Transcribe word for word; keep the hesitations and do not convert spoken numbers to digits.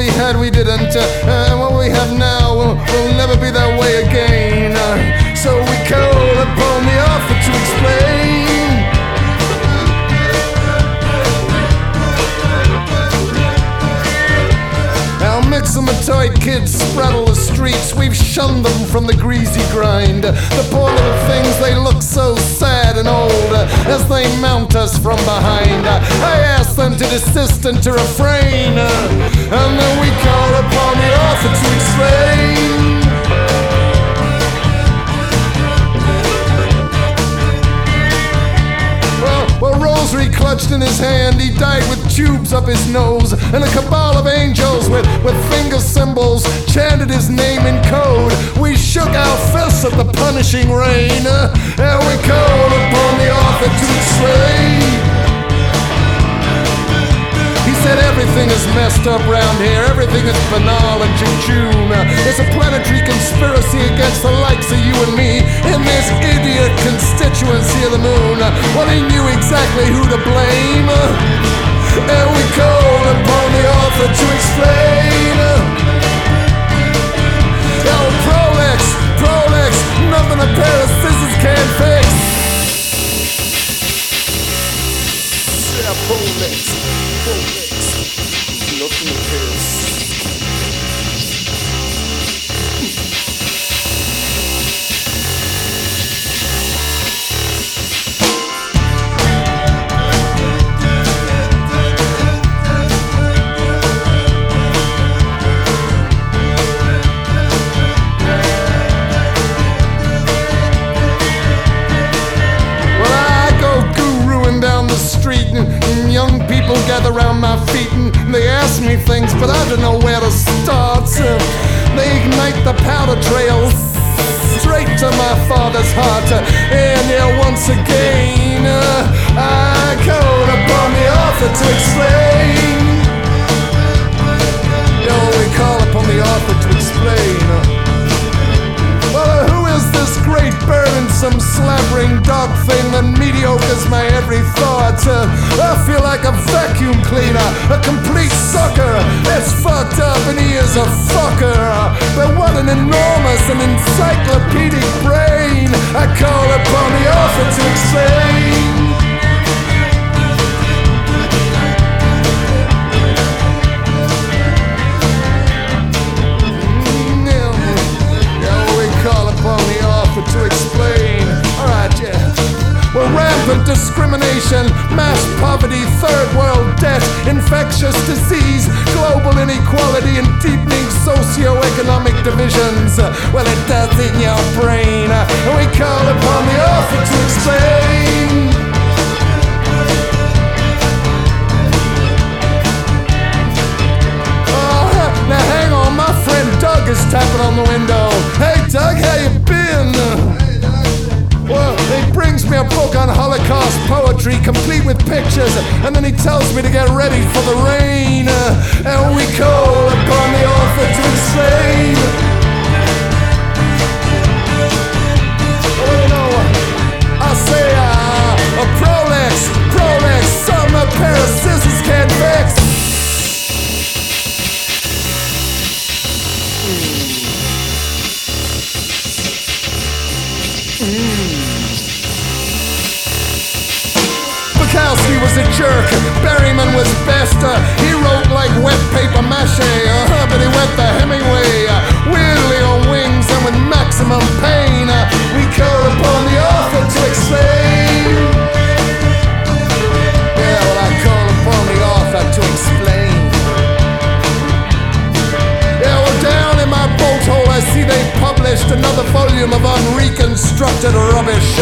we had we didn't, uh, and what we have now will, will never be that way again. Uh, so we call upon the author to explain. Mixamatoid kids spraddle the streets. We've shunned them from the greasy grind. The poor little things, they look so sad and old as they mount us from behind. I ask them to desist and to refrain, and then we call upon the author to explain. Well, rosary clutched in his hand, he died with tubes up his nose, and a cabal of angels with, with finger symbols chanted his name in code. We shook our fists at the punishing rain, uh, and we called upon the author to explain. He said everything is messed up round here, everything is banal and jejune. It's a planetary conspiracy against the likes of you and me in this idiot constituency of the moon. Well, he knew exactly who to blame, and we called upon the author to explain. Oh, Prolex, Prolex, nothing a pair of scissors can't fix. Yeah, Prolex, Prolex. Nothing appears. Well, I go guruing down the street, and young people gather around my feet, and they ask me things, but I don't know where to start. So they ignite the powder trail straight to my father's heart. And yeah, once again, uh, I called upon the author to explain. Yo, we call upon the author to explain. Well, who is this great burdensome slavering dog thing that mediocres my every thought? Uh, I feel like a vacuum cleaner, a complete sucker that's fucked up, and he is a fucker. But what an enormous and encyclopedic brain. I call upon the author to explain. To explain. Alright, yeah. Well, rampant discrimination, mass poverty, third world debt, infectious disease, global inequality, and deepening socio-economic divisions. Well, it does in your brain, and we call upon the author to explain. Oh, now hang on, my friend Doug is tapping on the window. Hey Doug, how you been? Well, he brings me a book on Holocaust poetry, complete with pictures, and then he tells me to get ready for the rain. Uh, and we call upon the author to explain. Oh, you know, I say, uh, a Prolex, Prolex, something a pair of scissors can't fix. Bukowski was a jerk, Berryman was best. Uh, he wrote like wet paper mache, uh, but he went the Hemingway, uh, weirdly on wings and with maximum pain. Uh, we call upon the author to explain. Yeah, well, I call upon the author to explain. Yeah, well, down in my bolt hole I see they published another volume of unreconstructed rubbish.